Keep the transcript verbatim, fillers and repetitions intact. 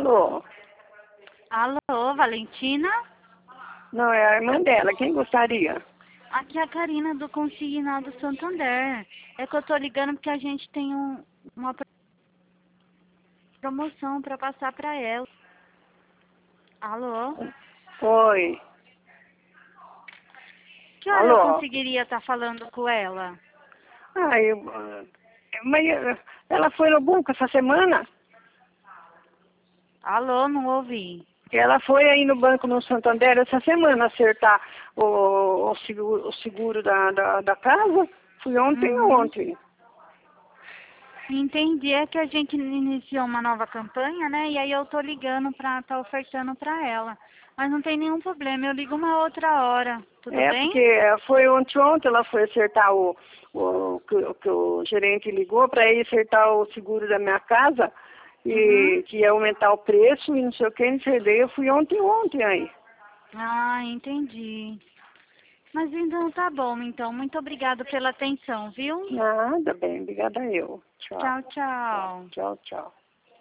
Alô? Alô, Valentina? Não, é a irmã dela. Quem gostaria? Aqui é a Karina do Consignado Santander. É que eu tô ligando porque a gente tem um, uma promoção para passar para ela. Alô? Oi. Que hora eu Alô? conseguiria estar falando com ela? Ah, eu... ah, Mas eh, ela foi no banco essa semana? Alô, não ouvi. Ela foi aí no banco no Santander essa semana acertar o, o seguro, o seguro da, da, da casa. Fui ontem ou Uhum. ontem. Entendi, é que a gente iniciou uma nova campanha, né? E aí eu tô ligando pra tá ofertando pra ela. Mas não tem nenhum problema, eu ligo uma outra hora. Tudo É, bem? porque foi ontem, ontem ela foi acertar o, o, que, o que o gerente ligou para ir acertar o seguro da minha casa Uhum. e que ia aumentar o preço e não sei o que, não sei o que. Eu fui ontem, ontem aí. Ah, entendi. Mas então tá bom, então. Muito obrigada pela atenção, viu? Nada bem, obrigada eu. Tchau. Tchau, Tchau, tchau. tchau, tchau.